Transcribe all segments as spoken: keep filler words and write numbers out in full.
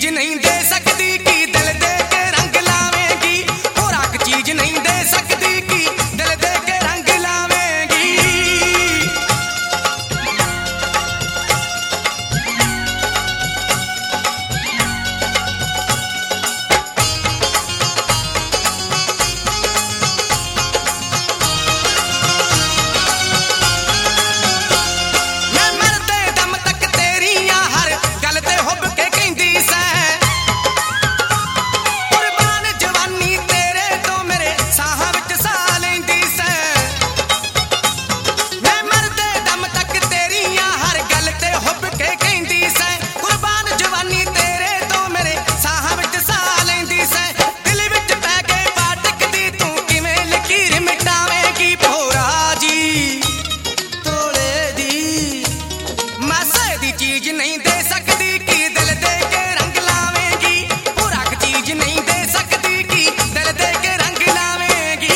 चीज नहीं दे सकती कि दिल दे के रंग लावेगी, खुराक चीज नहीं दे सकती कि दिल दे के रंग लावेगी। मैं मरते दम तक तेरियां हर गल ते हुब के कहंदी सै, कुर्बान जवानी तेरे तो मेरे साहां विच साह लैंदी सै। मैं मरते दम तक तेरियां हर गल ते हुब के कहंदी सै, कुर्बान जवानी तेरे तो मेरे साहां विच साह लैंदी सै। दिल विच पै के पाटकदी तू किवें लकीर मिटावेंगी, भोरा जी तोले दी मासे दी चीज नहीं दे सकती कि दिल दे के रंग लावेगी, खुराक चीज नहीं दे सकती कि दिल दे के रंग लावेगी।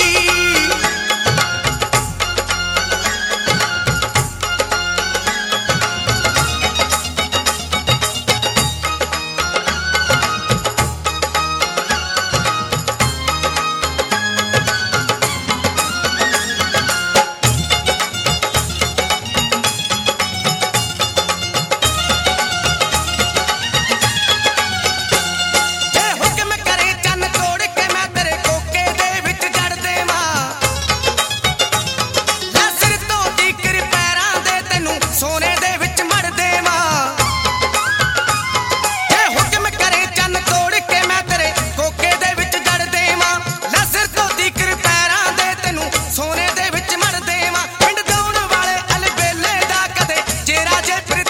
जे हुक्म करे चन तोड़ के मैं तेरे कोके दे विच जड़ देवां, लै सिर तो तीकर पैरां दे तैनूं सोने दे विच मड़ देवां। जे हुक्म करे चन तोड़ के मैं तेरे कोके दे विच जड़ देवां, लै सिर तो तीकर पैरां दे तैनूं सोने दे विच मड़ देवां। पिंड दौड़ वाले अलबेले दा कदे चेहरा जे फिर